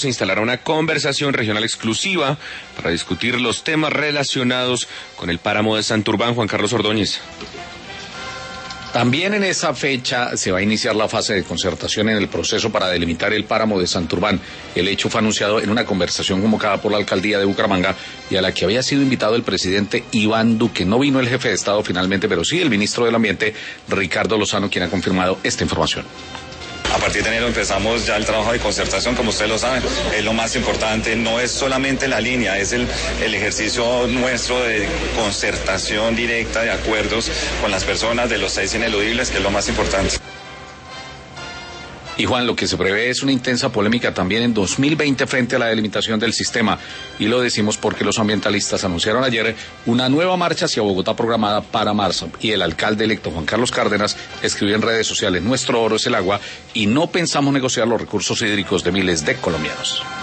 Se instalará una conversación regional exclusiva para discutir los temas relacionados con el páramo de Santurbán. Juan Carlos Ordóñez. También en esa fecha se va a iniciar la fase de concertación en el proceso para delimitar el páramo de Santurbán. El hecho fue anunciado en una conversación convocada por la alcaldía de Bucaramanga y a la que había sido invitado el presidente Iván Duque. No vino el jefe de Estado finalmente, pero sí el ministro del Ambiente, Ricardo Lozano, quien ha confirmado esta información. A partir de enero empezamos ya el trabajo de concertación, como ustedes lo saben, es lo más importante, no es solamente la línea, es el ejercicio nuestro de concertación directa de acuerdos con las personas de los 6 ineludibles, que es lo más importante. Y Juan, lo que se prevé es una intensa polémica también en 2020 frente a la delimitación del sistema. Y lo decimos porque los ambientalistas anunciaron ayer una nueva marcha hacia Bogotá programada para marzo. Y el alcalde electo Juan Carlos Cárdenas escribió en redes sociales: nuestro oro es el agua y no pensamos negociar los recursos hídricos de miles de colombianos.